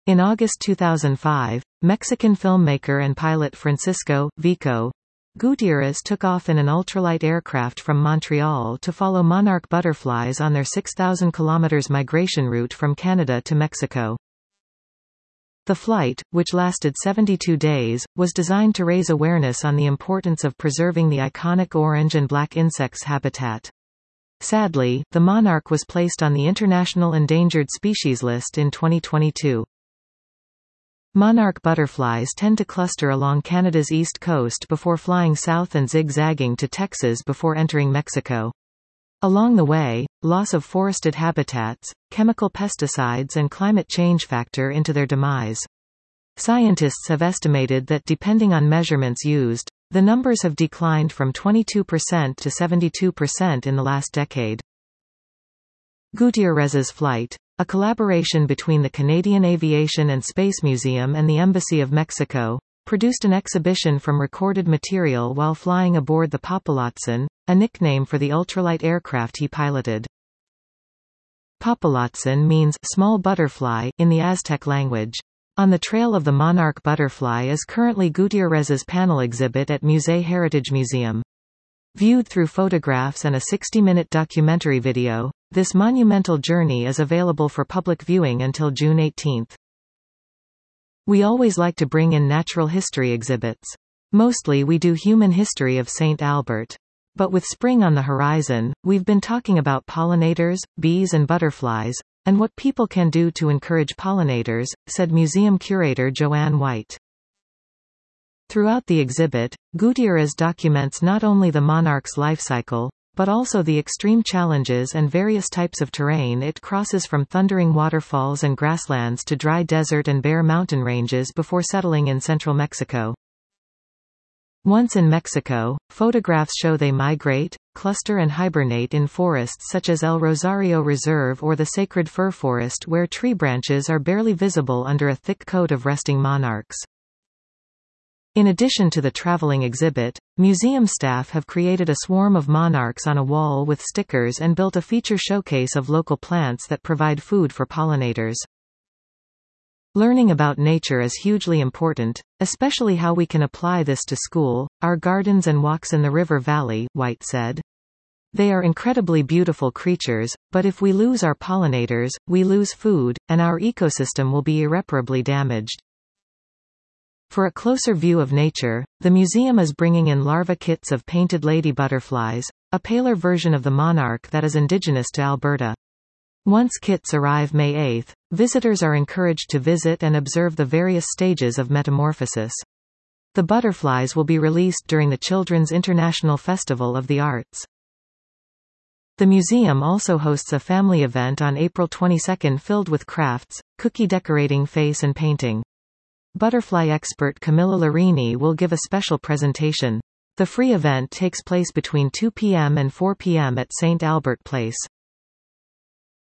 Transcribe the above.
In August 2005, Mexican filmmaker and pilot Francisco Vico Gutierrez took off in an ultralight aircraft from Montreal to follow monarch butterflies on their 6,000 km migration route from Canada to Mexico. The flight, which lasted 72 days, was designed to raise awareness on the importance of preserving the iconic orange and black insects habitat. Sadly, the monarch was placed on the International Endangered Species List in 2022. Monarch butterflies tend to cluster along Canada's east coast before flying south and zigzagging to Texas before entering Mexico. Along the way, loss of forested habitats, chemical pesticides and climate change factor into their demise. Scientists have estimated that depending on measurements used, the numbers have declined from 22% to 72% in the last decade. Gutierrez's flight, a collaboration between the Canadian Aviation and Space Museum and the Embassy of Mexico, produced an exhibition from recorded material while flying aboard the Populatzen, a nickname for the ultralight aircraft he piloted. Populatzen means small butterfly in the Aztec language. On the Trail of the Monarch Butterfly is currently Gutierrez's panel exhibit at Musée Heritage Museum. Viewed through photographs and a 60-minute documentary video, this monumental journey is available for public viewing until June 18. We always like to bring in natural history exhibits. Mostly we do human history of St. Albert. But with spring on the horizon, we've been talking about pollinators, bees and butterflies, and what people can do to encourage pollinators, said museum curator Joanne White. Throughout the exhibit, Gutierrez documents not only the monarch's life cycle, but also the extreme challenges and various types of terrain it crosses, from thundering waterfalls and grasslands to dry desert and bare mountain ranges before settling in central Mexico. Once in Mexico, photographs show they migrate, cluster and hibernate in forests such as El Rosario Reserve or the Sacred Fir Forest, where tree branches are barely visible under a thick coat of resting monarchs. In addition to the traveling exhibit, museum staff have created a swarm of monarchs on a wall with stickers and built a feature showcase of local plants that provide food for pollinators. Learning about nature is hugely important, especially how we can apply this to school, our gardens and walks in the river valley, White said. They are incredibly beautiful creatures, but if we lose our pollinators, we lose food, and our ecosystem will be irreparably damaged. For a closer view of nature, the museum is bringing in larva kits of painted lady butterflies, a paler version of the monarch that is indigenous to Alberta. Once kits arrive May 8, visitors are encouraged to visit and observe the various stages of metamorphosis. The butterflies will be released during the Children's International Festival of the Arts. The museum also hosts a family event on April 22 filled with crafts, cookie decorating, face and painting. Butterfly expert Camilla Larini will give a special presentation. The free event takes place between 2 p.m. and 4 p.m. at St. Albert Place.